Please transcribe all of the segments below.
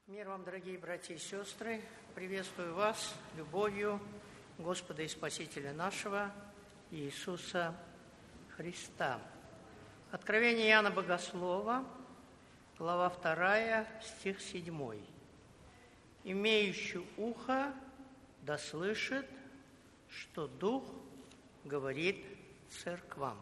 Мир вам, дорогие братья и сестры! Приветствую вас любовью Господа и Спасителя нашего Иисуса Христа. Откровение Иоанна Богослова, глава 2, стих 7. «Имеющий ухо да слышит, что Дух говорит церквам».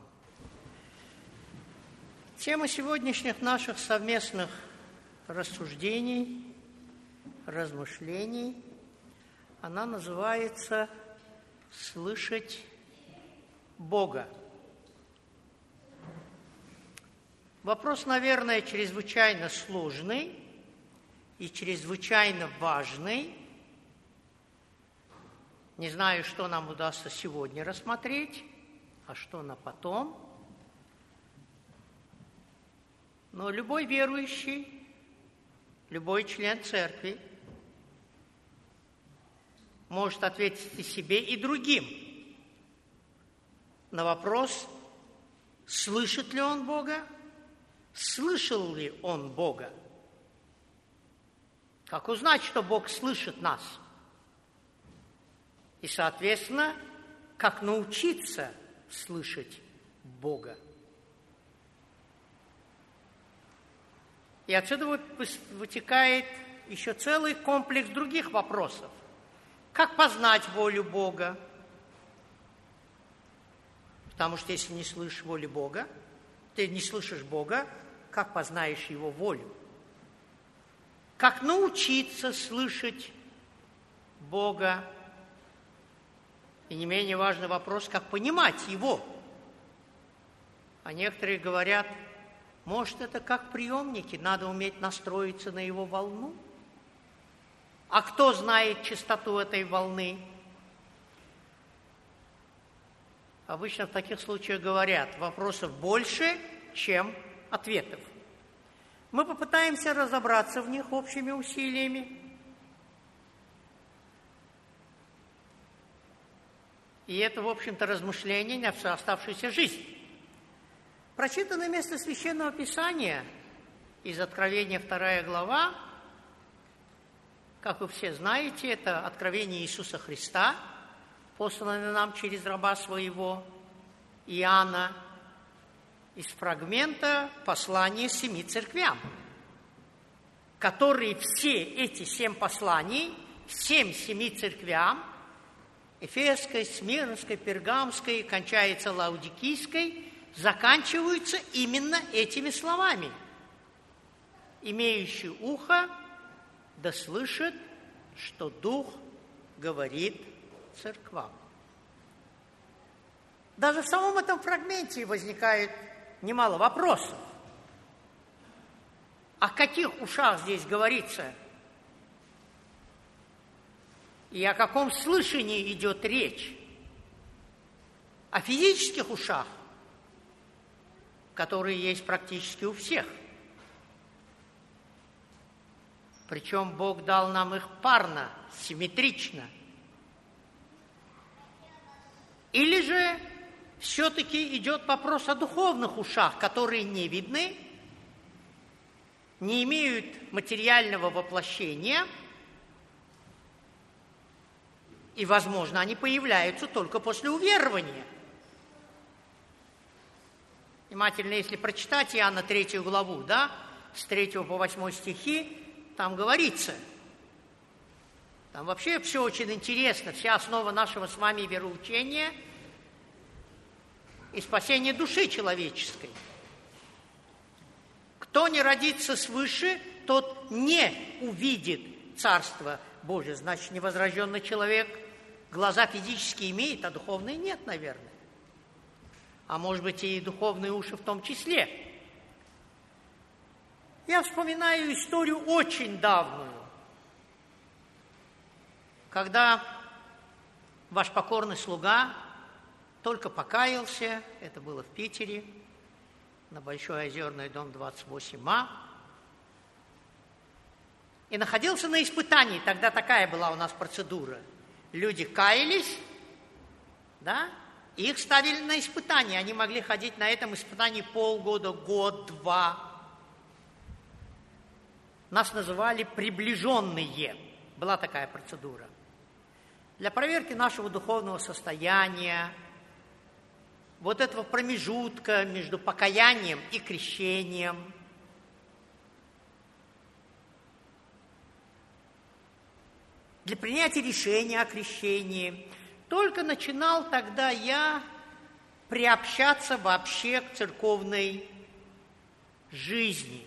Тема сегодняшних наших совместных рассуждений, размышлений, она называется «Слышать Бога». Вопрос, наверное, чрезвычайно сложный и чрезвычайно важный. Не знаю, что нам удастся сегодня рассмотреть, а что на потом. Но любой верующий, любой член церкви может ответить и себе, и другим на вопрос, слышит ли он Бога, слышал ли он Бога. Как узнать, что Бог слышит нас? И, соответственно, как научиться слышать Бога? И отсюда вытекает еще целый комплекс других вопросов. Как познать волю Бога? Потому что если не слышишь воли Бога, ты не слышишь Бога, как познаешь Его волю? Как научиться слышать Бога? И не менее важный вопрос, как понимать Его? А некоторые говорят, может, это как приемники, надо уметь настроиться на Его волну? А кто знает частоту этой волны? Обычно в таких случаях говорят, вопросов больше, чем ответов. Мы попытаемся разобраться в них общими усилиями. И это, в общем-то, размышление на всю оставшуюся жизнь. Прочитанное место Священного Писания из Откровения 2 глава, как вы все знаете, это откровение Иисуса Христа, посланное нам через раба своего Иоанна, из фрагмента послания 7 церквям, которые все эти 7 посланий, 7 церквям, Эфесской, Смирнской, Пергамской и кончается Лаудикийской, заканчиваются именно этими словами. «Имеющий ухо да слышит, что Дух говорит церквам». Даже в самом этом фрагменте возникает немало вопросов. О каких ушах здесь говорится? И о каком слышании идет речь? О физических ушах, которые есть практически у всех. Причем Бог дал нам их парно, симметрично. Или же все-таки идет вопрос о духовных ушах, которые не видны, не имеют материального воплощения, и, возможно, они появляются только после уверования. Внимательно, если прочитать Иоанна 3 главу, с 3 по 8 стихи, там говорится, там вообще все очень интересно, вся основа нашего с вами вероучения и спасения души человеческой. Кто не родится свыше, тот не увидит Царство Божие. Значит, невозрожденный человек глаза физические имеет, а духовные нет, наверное. А может быть, и духовные уши в том числе. Я вспоминаю историю очень давнюю, когда ваш покорный слуга только покаялся, это было в Питере, на Большой Озерный дом 28А, и находился на испытании. Тогда такая была у нас процедура. Люди каялись, и их ставили на испытание. Они могли ходить на этом испытании полгода, год, 2. Нас называли приближенные. Была такая процедура. Для проверки нашего духовного состояния, вот этого промежутка между покаянием и крещением, для принятия решения о крещении, только начинал тогда я приобщаться вообще к церковной жизни.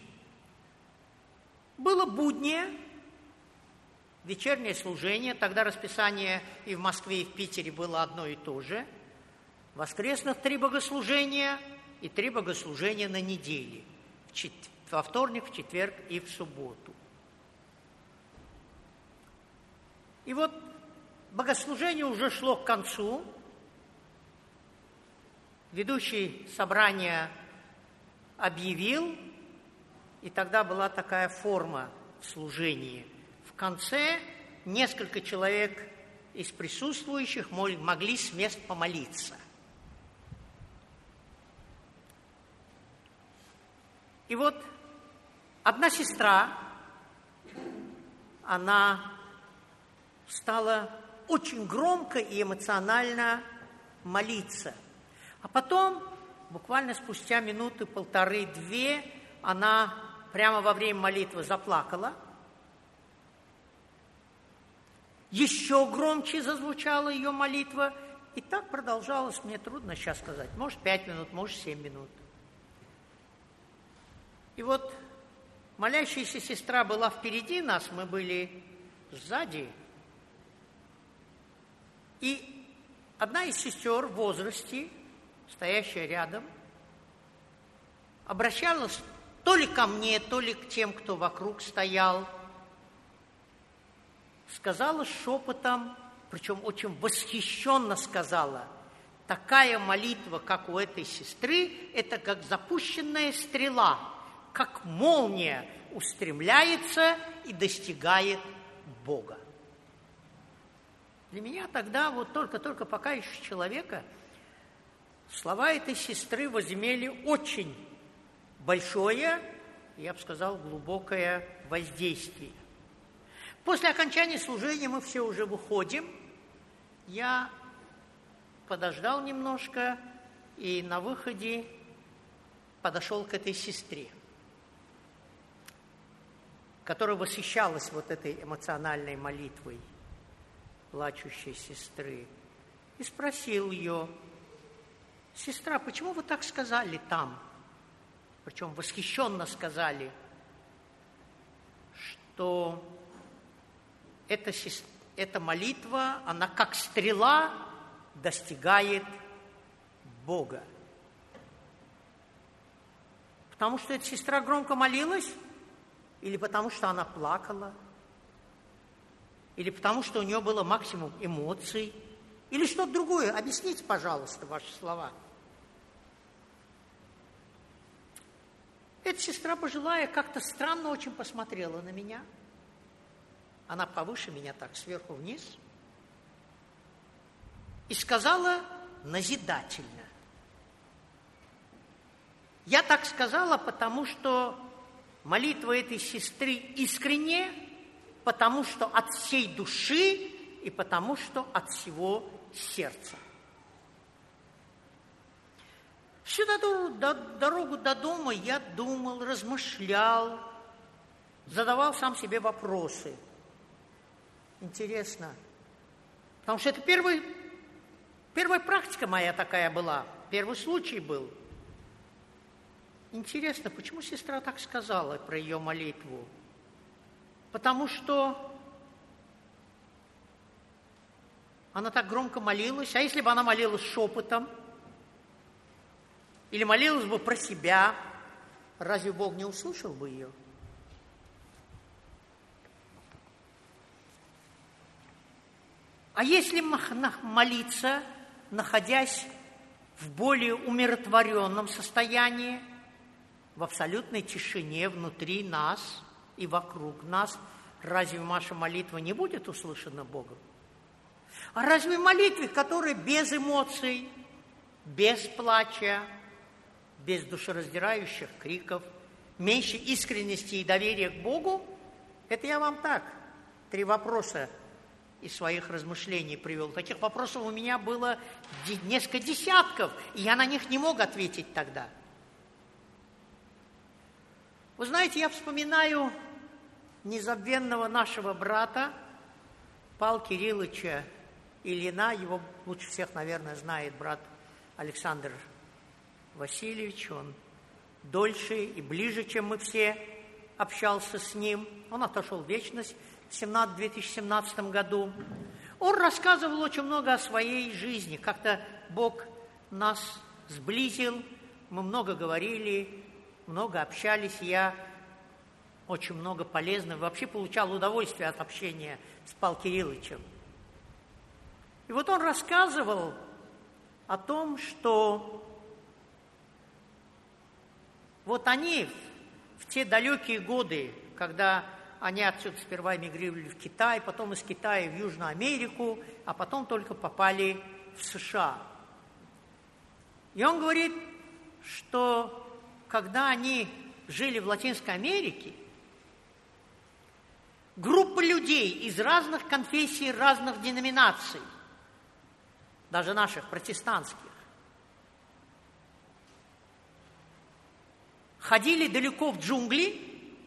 Было буднее, вечернее служение, тогда расписание и в Москве, и в Питере было одно и то же. Воскресных 3 богослужения и 3 богослужения на неделе. Во вторник, в четверг и в субботу. И вот богослужение уже шло к концу. Ведущий собрания объявил, и тогда была такая форма в служении. В конце несколько человек из присутствующих могли с мест помолиться. И вот одна сестра, она стала очень громко и эмоционально молиться. А потом, буквально спустя минуты 1,5-2, она прямо во время молитвы заплакала. Еще громче зазвучала ее молитва. И так продолжалось, мне трудно сейчас сказать, может 5 минут, может 7 минут. И вот молящаяся сестра была впереди нас, мы были сзади. И одна из сестер в возрасте, стоящая рядом, обращалась то ли ко мне, то ли к тем, кто вокруг стоял, сказала шепотом, причем очень восхищенно сказала: такая молитва, как у этой сестры, это как запущенная стрела, как молния устремляется и достигает Бога. Для меня тогда, вот только покаявшего человека, слова этой сестры возымели очень большое, я бы сказал, глубокое воздействие. После окончания служения мы все уже выходим. Я подождал немножко и на выходе подошел к этой сестре, которая восхищалась вот этой эмоциональной молитвой плачущей сестры, и спросил ее: сестра, почему вы так сказали там? Причем восхищенно сказали, что эта молитва, она как стрела достигает Бога. Потому что эта сестра громко молилась? Или потому что она плакала? Или потому что у нее было максимум эмоций? Или что-то другое? Объясните, пожалуйста, ваши слова. Эта сестра пожилая как-то странно очень посмотрела на меня. Она повыше меня так, сверху вниз. И сказала назидательно. Я так сказала, потому что молитва этой сестры искренняя, потому что от всей души и потому что от всего сердца. Всю дорогу до дома я думал, размышлял, задавал сам себе вопросы. Интересно, потому что это первая практика моя такая была, первый случай был. Интересно, почему сестра так сказала про ее молитву? Потому что она так громко молилась, а если бы она молилась шепотом, или молилась бы про себя, разве Бог не услышал бы ее? А если молиться, находясь в более умиротворенном состоянии, в абсолютной тишине внутри нас и вокруг нас, разве наша молитва не будет услышана Богом? А разве в молитве, которая без эмоций, без плача, без душераздирающих криков, меньше искренности и доверия к Богу, Это я вам так, 3 вопроса из своих размышлений привел. Таких вопросов у меня было несколько десятков, и я на них не мог ответить тогда. Вы знаете, я вспоминаю незабвенного нашего брата Павла Кирилловича Ильина, его лучше всех, наверное, знает брат Александр Васильевич, он дольше и ближе, чем мы все, общался с ним. Он отошел в вечность в 2017 году. Он рассказывал очень много о своей жизни. Как-то Бог нас сблизил, мы много говорили, много общались. Я очень много полезного, вообще получал удовольствие от общения с Павлом Кирилловичем. И вот он рассказывал о том, что вот они в те далекие годы, когда они отсюда сперва эмигрировали в Китай, потом из Китая в Южную Америку, а потом только попали в США. И он говорит, что когда они жили в Латинской Америке, группа людей из разных конфессий, разных деноминаций, даже наших протестантских, ходили далеко в джунгли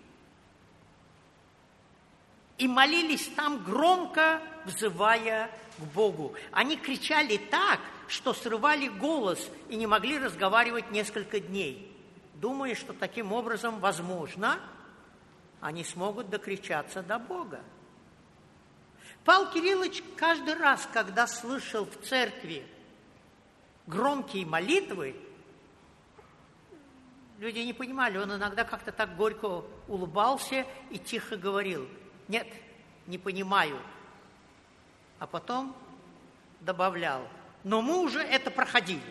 и молились там, громко взывая к Богу. Они кричали так, что срывали голос и не могли разговаривать несколько дней, думая, что таким образом, возможно, они смогут докричаться до Бога. Павел Кириллович каждый раз, когда слышал в церкви громкие молитвы, люди не понимали, он иногда как-то так горько улыбался и тихо говорил: «Нет, не понимаю». А потом добавлял: «Но мы уже это проходили».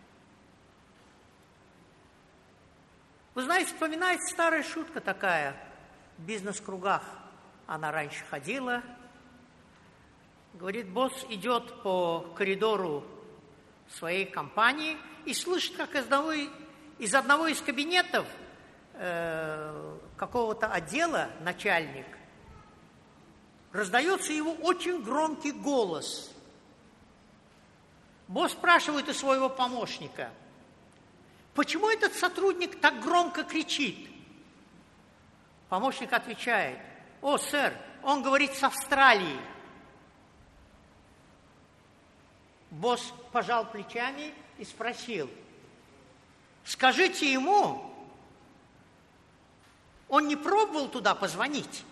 Вы знаете, вспоминается старая шутка такая, в бизнес-кругах она раньше ходила. Говорит, босс идет по коридору своей компании и слышит, как из одного из кабинетов какого-то отдела начальник раздается его очень громкий голос. Босс спрашивает у своего помощника: «Почему этот сотрудник так громко кричит?» Помощник отвечает: «О, сэр, он говорит с Австралии». Босс пожал плечами и спросил: «Скажите ему, он не пробовал туда позвонить?»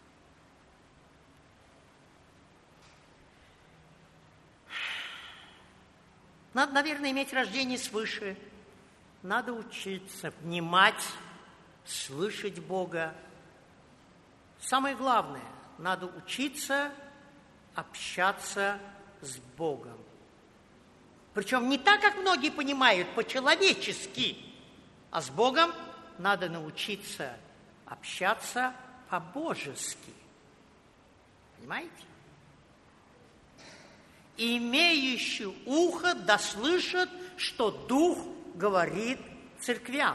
Надо, наверное, иметь рождение свыше. Надо учиться внимать, слышать Бога. Самое главное, надо учиться общаться с Богом. Причем не так, как многие понимают, по-человечески, а с Богом надо научиться общаться по-божески. Понимаете? «Имеющий ухо да слышит, что Дух говорит церквям».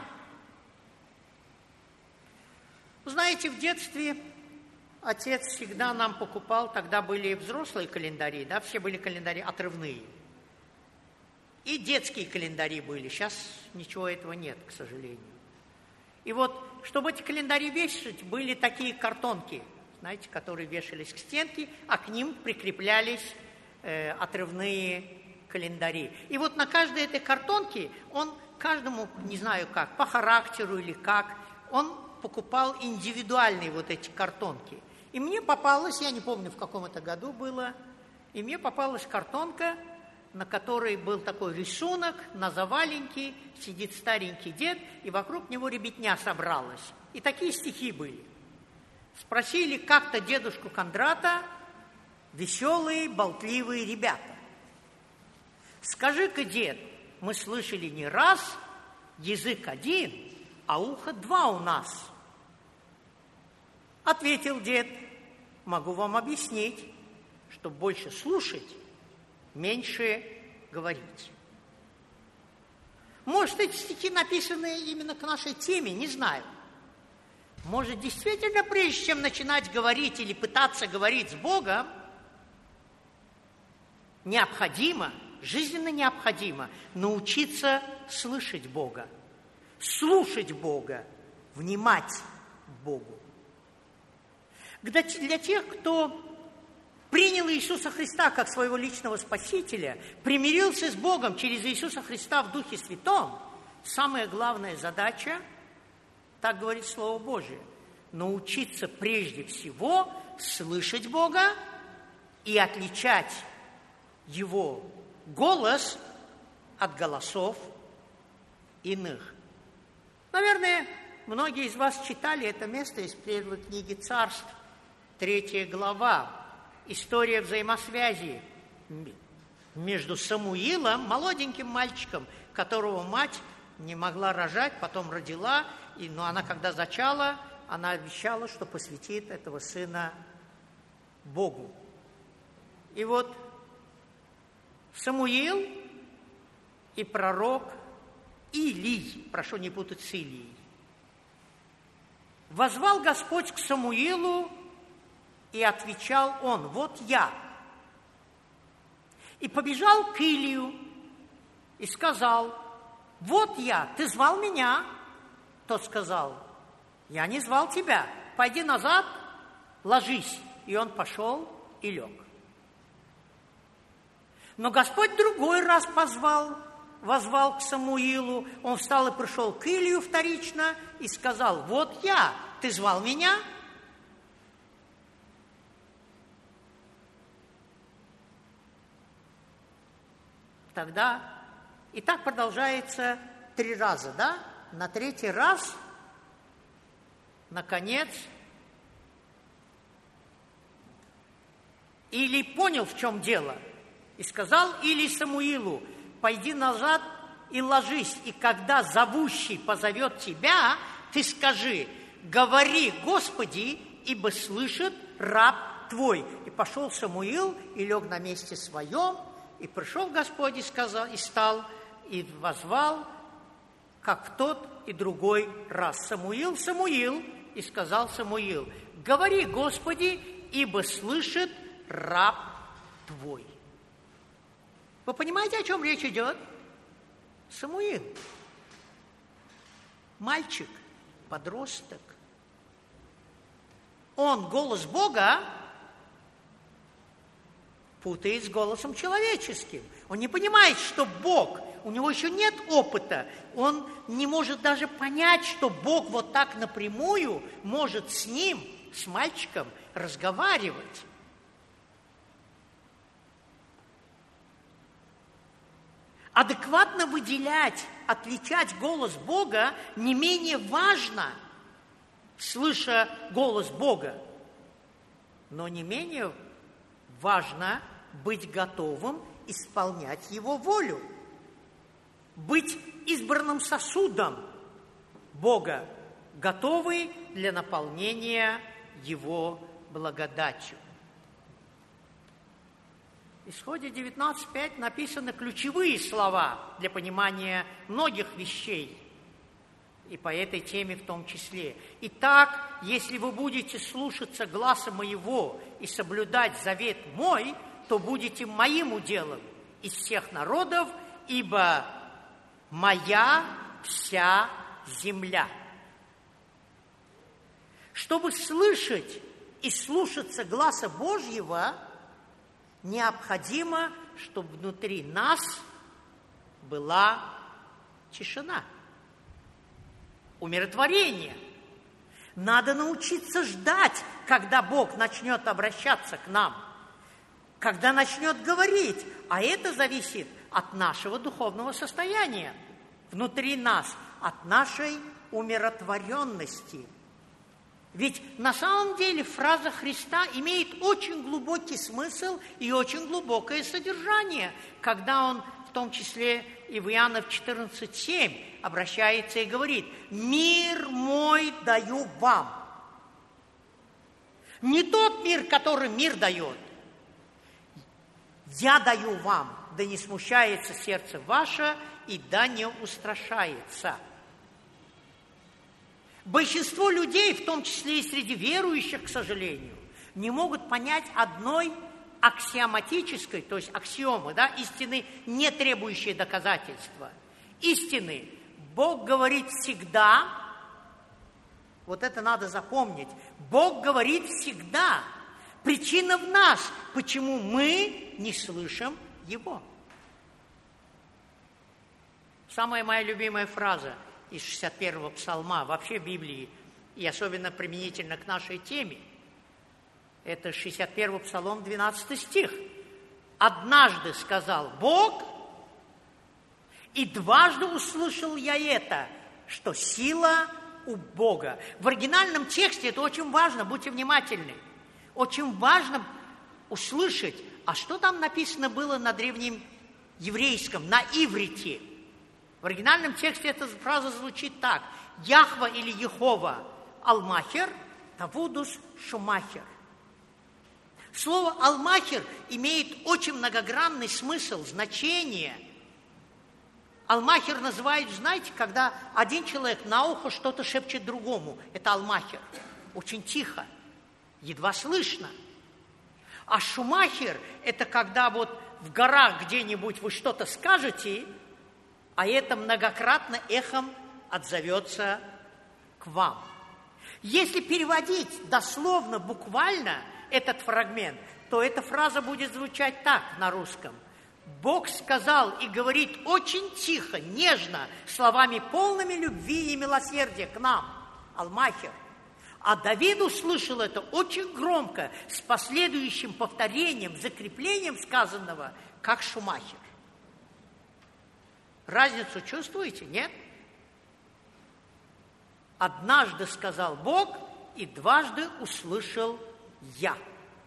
Знаете, в детстве отец всегда нам покупал, тогда были взрослые календари, да, все были календари отрывные. И детские календари были. Сейчас ничего этого нет, к сожалению. И вот, чтобы эти календари вешать, были такие картонки, знаете, которые вешались к стенке, а к ним прикреплялись отрывные календари. И вот на каждой этой картонке он каждому, не знаю как, по характеру или как, он покупал индивидуальные вот эти картонки. И мне попалась, я не помню, в каком это году было, и мне попалась картонка, на которой был такой рисунок, на заваленке сидит старенький дед, и вокруг него ребятня собралась. И такие стихи были. Спросили как-то дедушку Кондрата веселые, болтливые ребята: «Скажи-ка, дед, мы слышали не раз, язык один, а ухо два у нас». Ответил дед: «Могу вам объяснить, что больше слушать, меньше говорить». Может, эти стихи написаны именно к нашей теме, не знаю. Может, действительно, прежде чем начинать говорить или пытаться говорить с Богом, необходимо, жизненно необходимо научиться слышать Бога, слушать Бога, внимать Богу. Для тех, кто принял Иисуса Христа как своего личного Спасителя, примирился с Богом через Иисуса Христа в Духе Святом, самая главная задача, так говорит Слово Божие, научиться прежде всего слышать Бога и отличать Его голос от голосов иных. Наверное, многие из вас читали это место из первой книги Царств, 3 глава, история взаимосвязи между Самуилом, молоденьким мальчиком, которого мать не могла рожать, потом родила, но она, когда зачала, она обещала, что посвятит этого сына Богу. И вот Самуил и пророк Илий, прошу не путать с Илией, воззвал Господь к Самуилу, и отвечал он: вот я. И побежал к Илию и сказал: вот я, ты звал меня? Тот сказал: я не звал тебя, пойди назад, ложись. И он пошел и лег. Но Господь другой раз воззвал к Самуилу, он встал и пришел к Илию вторично и сказал: вот я, ты звал меня? Тогда, и так продолжается 3 раза, да? На 3-й раз, наконец, Илий понял, в чем дело, и сказал Илий Самуилу: пойди назад и ложись, и когда зовущий позовет тебя, ты скажи: говори, Господи, ибо слышит раб твой. И пошел Самуил и лег на месте своем, и пришел Господь и сказал, и стал, и воззвал, как в тот и другой раз: Самуил, Самуил, и сказал Самуил: говори, Господи, ибо слышит раб твой. Вы понимаете, о чем речь идет? Самуил, мальчик, подросток, он голос Бога путает с голосом человеческим. Он не понимает, что Бог, у него еще нет опыта, он не может даже понять, что Бог вот так напрямую может с ним, с мальчиком, разговаривать. Адекватно выделять, отличать голос Бога не менее важно, слыша голос Бога, но не менее важно быть готовым исполнять Его волю, быть избранным сосудом Бога, готовый для наполнения Его благодатью. В Исходе 19:5 написаны ключевые слова для понимания многих вещей, и по этой теме в том числе. «Итак, если вы будете слушаться гласа моего и соблюдать завет мой, то будете моим уделом из всех народов, ибо моя вся земля». Чтобы слышать и слушаться гласа Божьего, необходимо, чтобы внутри нас была тишина, умиротворение. Надо научиться ждать, когда Бог начнет обращаться к нам, когда начнет говорить, а это зависит от нашего духовного состояния внутри нас, от нашей умиротворенности. Ведь на самом деле фраза Христа имеет очень глубокий смысл и очень глубокое содержание, когда Он, в том числе и в Иоанна 14:7, обращается и говорит: «Мир мой даю вам». Не тот мир, который мир дает. «Я даю вам, да не смущается сердце ваше, и да не устрашается». Большинство людей, в том числе и среди верующих, к сожалению, не могут понять одной аксиоматической, то есть аксиомы, да, истины, не требующей доказательства. Истины. Бог говорит всегда, вот это надо запомнить, Бог говорит всегда. Причина в нас, почему мы не слышим Его. Самая моя любимая фраза из 61-го псалма, вообще Библии, и особенно применительно к нашей теме, это 61-й псалом, 12 стих. «Однажды сказал Бог, и дважды услышал я это, что сила у Бога». В оригинальном тексте это очень важно, будьте внимательны. Очень важно услышать, а что там написано было на древнем еврейском, на иврите. В оригинальном тексте эта фраза звучит так: «Яхва» или «Ехова Алмахер, Тавудус Шумахер». Слово «алмахер» имеет очень многогранный смысл, значение. Алмахер называют, знаете, когда один человек на ухо что-то шепчет другому. Это алмахер. Очень тихо, едва слышно. А шумахер – это когда вот в горах где-нибудь вы что-то скажете, а это многократно эхом отзовется к вам. Если переводить дословно, буквально этот фрагмент, то эта фраза будет звучать так на русском. Бог сказал и говорит очень тихо, нежно, словами полными любви и милосердия к нам, Алмахер. А Давид услышал это очень громко, с последующим повторением, закреплением сказанного, как шумахер. Разницу чувствуете, нет? Однажды сказал Бог, и дважды услышал я.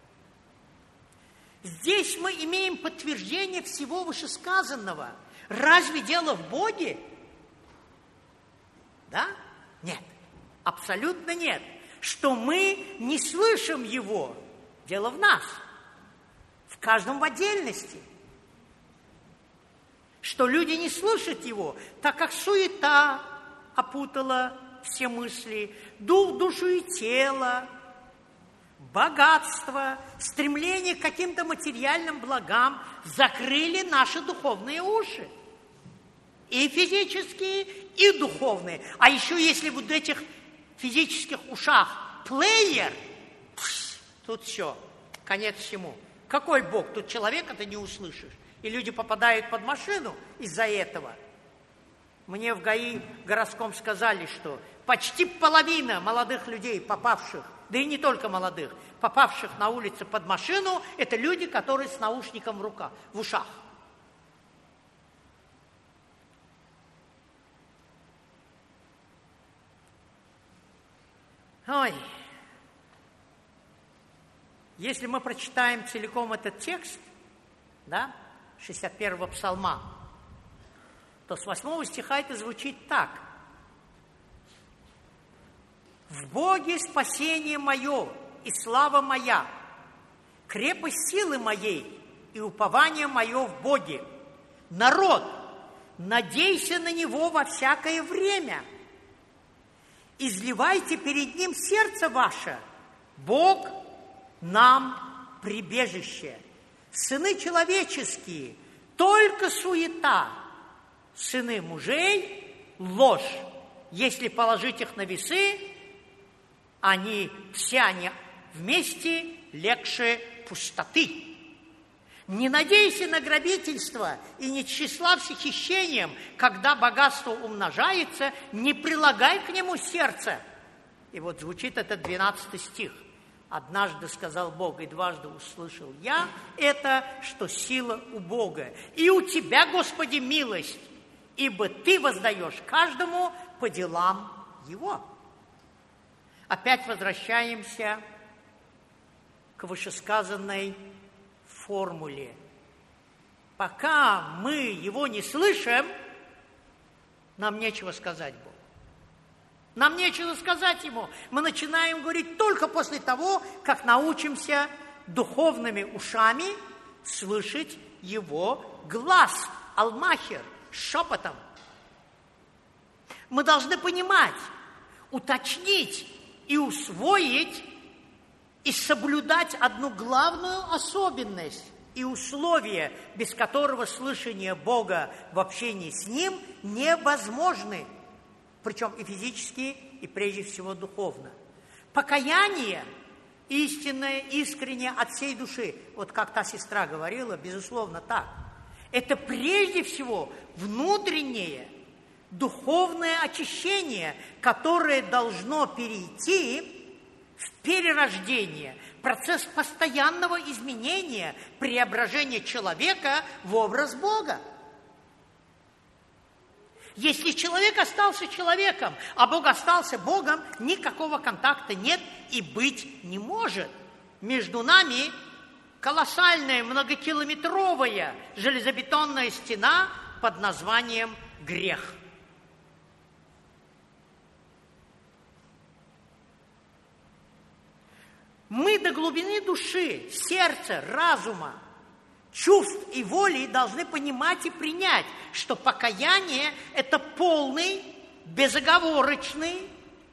Здесь мы имеем подтверждение всего вышесказанного. Разве дело в Боге? Да? Нет. Абсолютно нет. Что мы не слышим Его, дело в нас. В каждом в отдельности. Что люди не слышат Его, так как суета опутала все мысли, душу и тело, богатство, стремление к каким-то материальным благам закрыли наши духовные уши. И физические, и духовные. А еще если вот в этих физических ушах плеер, тут все, конец всему. Какой Бог? Тут человека ты не услышишь. И люди попадают под машину из-за этого. Мне в ГАИ городском сказали, что почти половина молодых людей, попавших, да и не только молодых, попавших на улице под машину, это люди, которые с наушником в ушах. Ой, если мы прочитаем целиком этот текст, да, 61-го псалма, то с 8 стиха это звучит так. «В Боге спасение мое и слава моя, крепость силы моей и упование мое в Боге. Народ, надейся на Него во всякое время. Изливайте перед Ним сердце ваше. Бог нам прибежище. Сыны человеческие, только суета. Сыны мужей – ложь. Если положить их на весы, все они вместе легче пустоты. Не надейся на грабительство и не тщеславься хищением, когда богатство умножается, не прилагай к нему сердце». И вот звучит этот 12 стих. «Однажды сказал Бог, и дважды услышал я это, что сила у Бога. И у Тебя, Господи, милость, ибо Ты воздаешь каждому по делам его». Опять возвращаемся к вышесказанной формуле. Пока мы Его не слышим, нам нечего сказать Богу. Нам нечего сказать Ему. Мы начинаем говорить только после того, как научимся духовными ушами слышать Его глаз, алмахер, шепотом. Мы должны понимать, уточнить и усвоить и соблюдать одну главную особенность и условие, без которого слышание Бога в общении с Ним невозможны, причем и физически, и прежде всего духовно. Покаяние истинное, искреннее от всей души, вот как та сестра говорила, безусловно так, это прежде всего внутреннее духовное очищение, которое должно перейти в перерождение, процесс постоянного изменения, преображения человека в образ Бога. Если человек остался человеком, а Бог остался Богом, никакого контакта нет и быть не может. Между нами колоссальная многокилометровая железобетонная стена под названием грех. Мы до глубины души, сердца, разума, чувств и воли должны понимать и принять, что покаяние – это полный, безоговорочный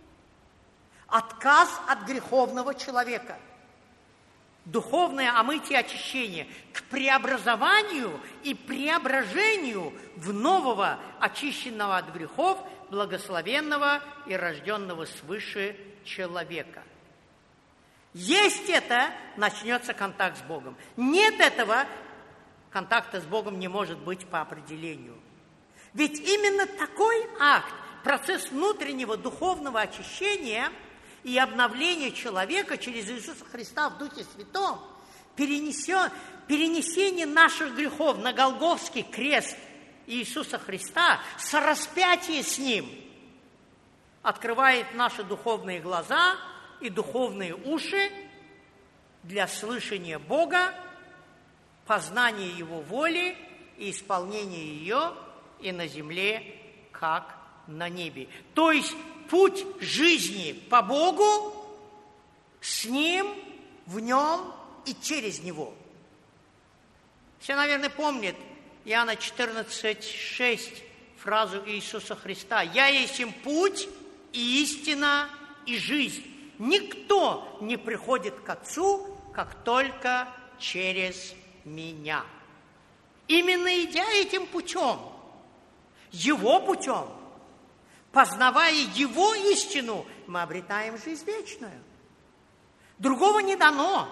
отказ от греховного человека. Духовное омытие, очищение к преобразованию и преображению в нового, очищенного от грехов, благословенного и рожденного свыше человека. Есть это, начнется контакт с Богом. Нет этого, контакта с Богом не может быть по определению. Ведь именно такой акт, процесс внутреннего духовного очищения и обновления человека через Иисуса Христа в Духе Святом, перенесение наших грехов на Голгофский крест Иисуса Христа, сораспятие с Ним, открывает наши духовные глаза и духовные уши для слышания Бога, познания Его воли и исполнения ее и на земле, как на небе. То есть путь жизни по Богу, с Ним, в Нем и через Него. Все, наверное, помнят Иоанна 14:6, фразу Иисуса Христа: «Я есть им путь и истина и жизнь. Никто не приходит к Отцу, как только через Меня». Именно идя этим путем, Его путем, познавая Его истину, мы обретаем жизнь вечную. Другого не дано.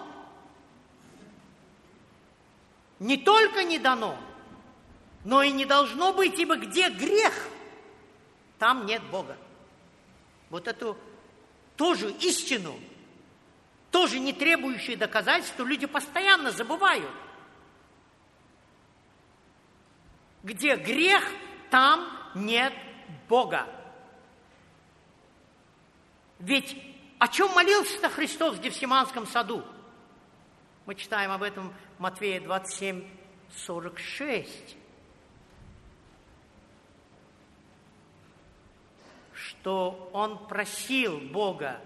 Не только не дано, но и не должно быть, ибо где грех, там нет Бога. Вот эту тоже истину, тоже не требующую доказательств, люди постоянно забывают. Где грех, там нет Бога. Ведь о чем молился-то Христос в Гефсиманском саду? Мы читаем об этом в Матфея 27:46. Что Он просил Бога: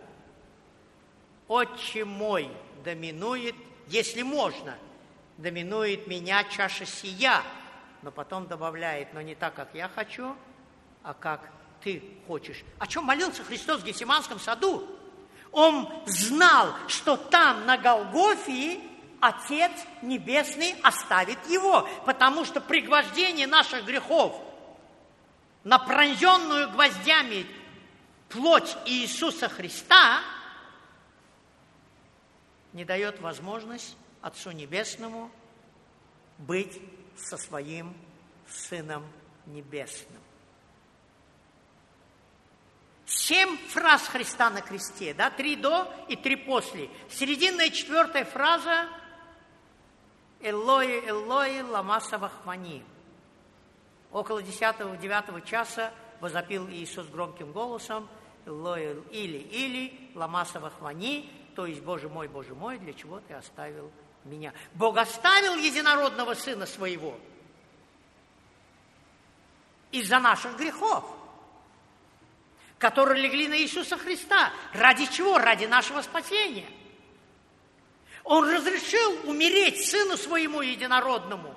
«Отче мой, доминует, если можно, доминует меня чаша сия». Но потом добавляет: «но не так, как я хочу, а как ты хочешь». О чем молился Христос в Гефсиманском саду? Он знал, что там, на Голгофе, Отец Небесный оставит его, потому что пригвождение наших грехов на пронзенную гвоздями плоть Иисуса Христа не дает возможность Отцу Небесному быть со своим Сыном Небесным. 7 фраз Христа на кресте, 3 до и 3 после. Серединная 4 фраза: «Эллои, Эллои, лама сабахвани». Около 10-9 часа возопил Иисус громким голосом: «Эллои, или, лама сабахвани», то есть Боже мой, для чего ты оставил меня?» Бог оставил единородного Сына Своего из-за наших грехов, которые легли на Иисуса Христа. Ради чего? Ради нашего спасения. Он разрешил умереть Сыну Своему единородному,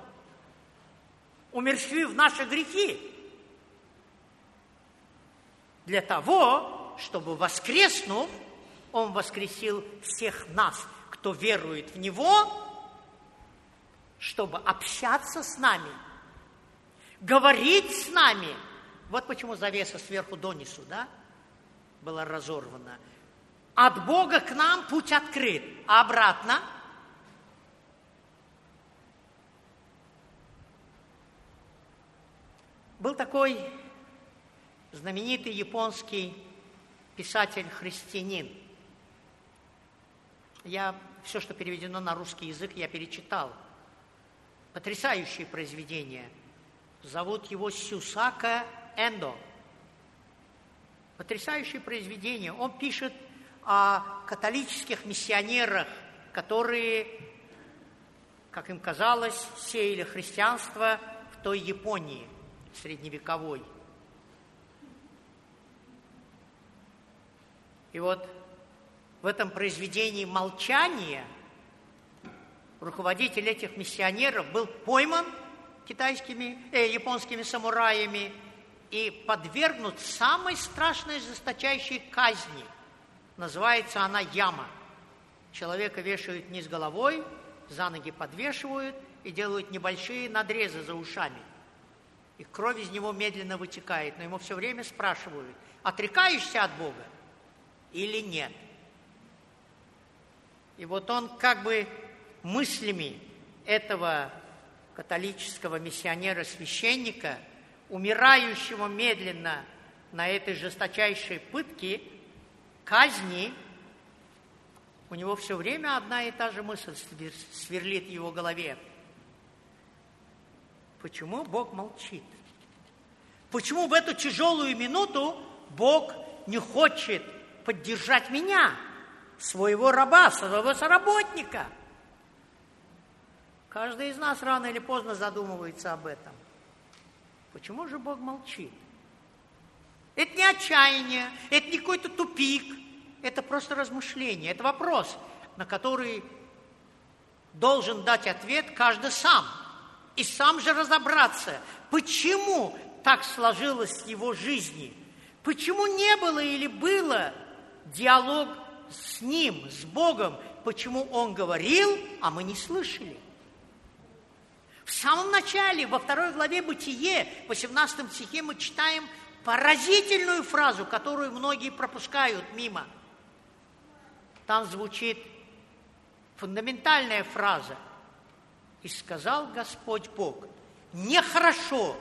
умерщвив наши грехи, для того, чтобы, воскреснув, Он воскресил всех нас, кто верует в Него, чтобы общаться с нами, говорить с нами. Вот почему завеса сверху донизу, да, была разорвана. От Бога к нам путь открыт, а обратно был такой знаменитый японский писатель-христианин. Все, что переведено на русский язык, я перечитал. Потрясающее произведение. Зовут его Сюсака Эндо. Потрясающее произведение. Он пишет о католических миссионерах, которые, как им казалось, сеяли христианство в той Японии средневековой. И вот в этом произведении «Молчание» руководитель этих миссионеров был пойман японскими самураями и подвергнут самой страшной жесточайшей казни. Называется она яма. Человека вешают вниз головой, за ноги подвешивают и делают небольшие надрезы за ушами. И кровь из него медленно вытекает, но ему все время спрашивают: отрекаешься от Бога или нет? И вот он как бы мыслями этого католического миссионера-священника, умирающего медленно на этой жесточайшей пытке, казни, у него все время одна и та же мысль сверлит в его голове. Почему Бог молчит? Почему в эту тяжелую минуту Бог не хочет поддержать меня, своего раба, своего соработника? Каждый из нас рано или поздно задумывается об этом. Почему же Бог молчит? Это не отчаяние, это не какой-то тупик, это просто размышление, это вопрос, на который должен дать ответ каждый сам. И сам же разобраться, почему так сложилось в его жизни, почему не было или было диалог с Ним, с Богом, почему Он говорил, а мы не слышали. В самом начале, во 2 главе Бытие, в 18 стихе мы читаем поразительную фразу, которую многие пропускают мимо. Там звучит фундаментальная фраза: «И сказал Господь Бог: нехорошо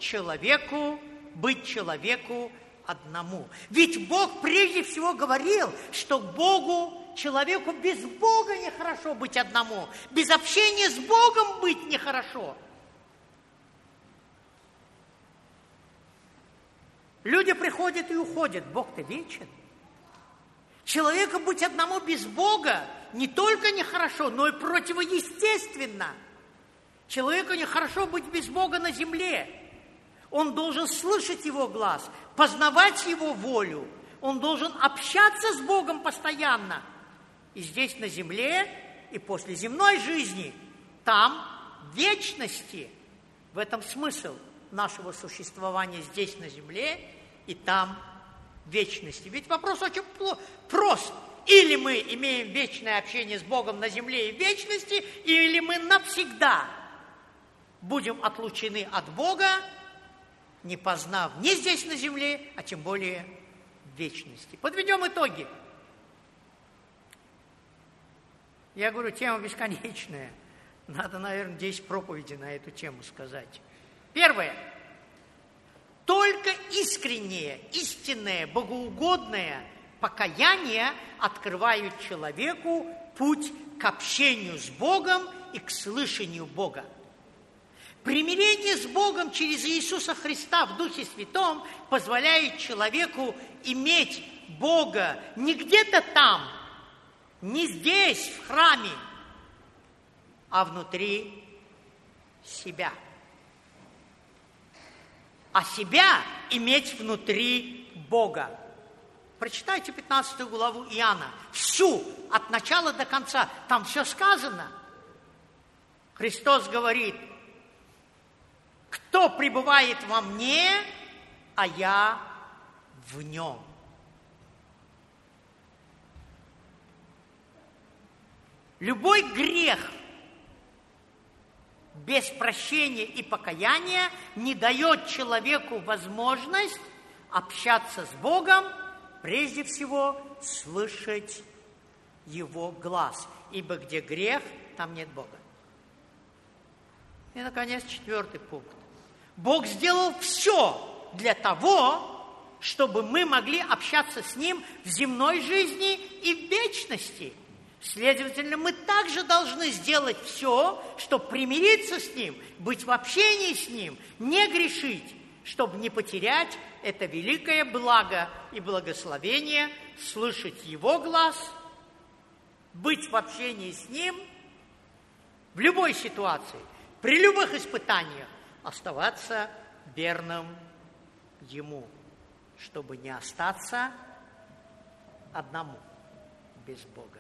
быть человеку одному». Ведь Бог прежде всего говорил, что человеку без Бога нехорошо быть одному, без общения с Богом быть нехорошо. Люди приходят и уходят, Бог-то вечен. Человеку быть одному без Бога не только нехорошо, но и противоестественно. Человеку нехорошо быть без Бога на земле. Он должен слышать Его глаз, познавать Его волю. Он должен общаться с Богом постоянно. И здесь на земле, и после земной жизни, там, в вечности. В этом смысл нашего существования здесь на земле и там, в вечности. Ведь вопрос очень прост. Или мы имеем вечное общение с Богом на земле и в вечности, или мы навсегда будем отлучены от Бога, не познав ни здесь на земле, а тем более в вечности. Подведем итоги. Я говорю, тема бесконечная. Надо, наверное, 10 проповедей на эту тему сказать. Первое. Только искреннее, истинное, богоугодное покаяние открывают человеку путь к общению с Богом и к слышанию Бога. Примирение с Богом через Иисуса Христа в Духе Святом позволяет человеку иметь Бога не где-то там, не здесь, в храме, а внутри себя. А себя иметь внутри Бога. Прочитайте 15 главу Иоанна. Всю, от начала до конца. Там все сказано. Христос говорит: кто пребывает во мне, а я в нем. Любой грех без прощения и покаяния не дает человеку возможность общаться с Богом, прежде всего слышать Его глаз. Ибо где грех, там нет Бога. И, наконец, 4 пункт. Бог сделал все для того, чтобы мы могли общаться с Ним в земной жизни и в вечности. Следовательно, мы также должны сделать все, чтобы примириться с Ним, быть в общении с Ним, не грешить, чтобы не потерять это великое благо и благословение, слышать Его глаз, быть в общении с Ним в любой ситуации, при любых испытаниях, оставаться верным Ему, чтобы не остаться одному без Бога.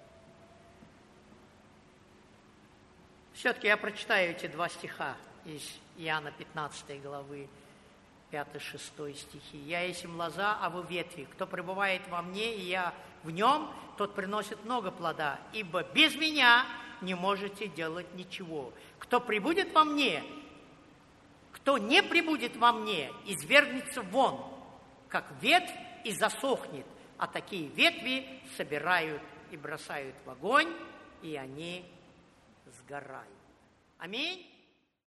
Все-таки я прочитаю эти 2 стиха из Иоанна 15 главы, 5-6 стихи. «Я есть им лоза, а вы ветви. Кто пребывает во мне, и я в нем, тот приносит много плода, ибо без меня не можете делать ничего. Кто пребудет во мне, кто не пребудет во мне, извергнется вон, как ветвь, и засохнет, а такие ветви собирают и бросают в огонь, и они сгорают». Аминь.